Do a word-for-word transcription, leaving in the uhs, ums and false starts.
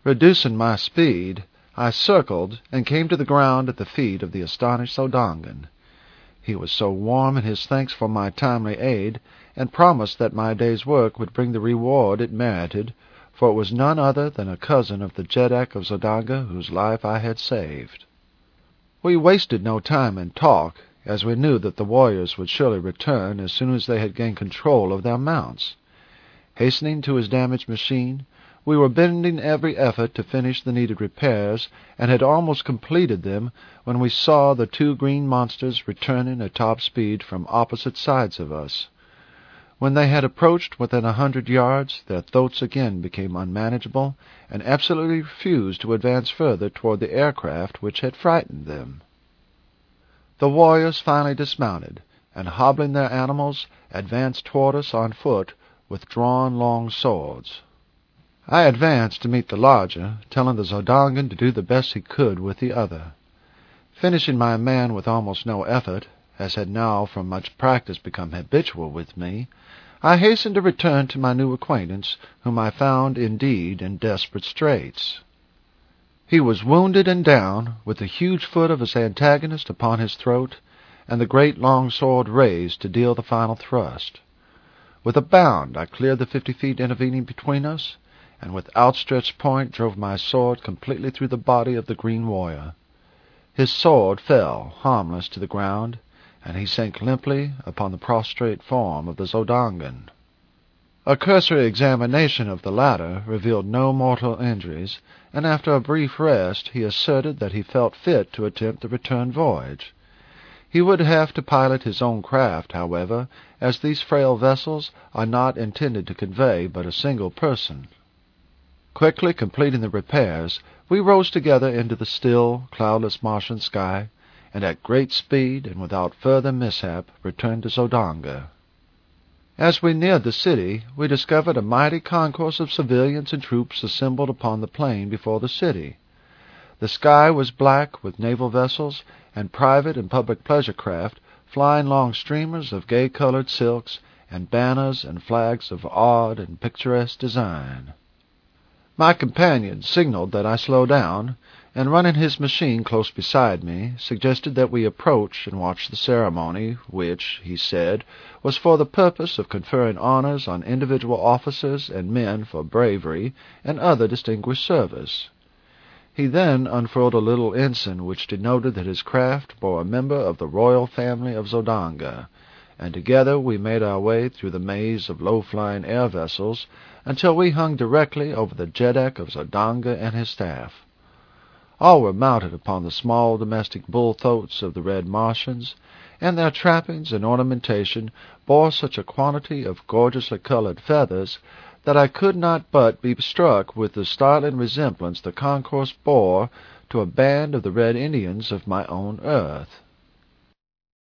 Reducing my speed, I circled and came to the ground at the feet of the astonished Zodangan. He was so warm in his thanks for my timely aid, and promised that my day's work would bring the reward it merited, for it was none other than a cousin of the Jeddak of Zodanga whose life I had saved. We wasted no time in talk, as we knew that the warriors would surely return as soon as they had gained control of their mounts. Hastening to his damaged machine, we were bending every effort to finish the needed repairs, and had almost completed them when we saw the two green monsters returning at top speed from opposite sides of us. When they had approached within a hundred yards, their throats again became unmanageable, and absolutely refused to advance further toward the aircraft which had frightened them. The warriors finally dismounted, and hobbling their animals, advanced toward us on foot with drawn long swords. I advanced to meet the larger, telling the Zodangan to do the best he could with the other. Finishing my man with almost no effort, as had now from much practice become habitual with me, I hastened to return to my new acquaintance, whom I found indeed in desperate straits. He was wounded and down, with the huge foot of his antagonist upon his throat, and the great long sword raised to deal the final thrust. With a bound I cleared the fifty feet intervening between us, and with outstretched point drove my sword completely through the body of the green warrior. His sword fell harmless to the ground, and he sank limply upon the prostrate form of the Zodangan. A cursory examination of the latter revealed no mortal injuries, and after a brief rest he asserted that he felt fit to attempt the return voyage. He would have to pilot his own craft, however, as these frail vessels are not intended to convey but a single person. Quickly completing the repairs, we rose together into the still, cloudless Martian sky, and at great speed and without further mishap returned to Zodanga. As we neared the city, we discovered a mighty concourse of civilians and troops assembled upon the plain before the city. The sky was black with naval vessels and private and public pleasure craft flying long streamers of gay-colored silks and banners and flags of odd and picturesque design. My companion signaled that I slow down, and running his machine close beside me, suggested that we approach and watch the ceremony, which, he said, was for the purpose of conferring honors on individual officers and men for bravery and other distinguished service. He then unfurled a little ensign which denoted that his craft bore a member of the royal family of Zodanga, and together we made our way through the maze of low-flying air vessels until we hung directly over the Jeddak of Zodanga and his staff. All were mounted upon the small domestic bull-thoats of the red Martians, and their trappings and ornamentation bore such a quantity of gorgeously colored feathers that I could not but be struck with the startling resemblance the concourse bore to a band of the Red Indians of my own earth.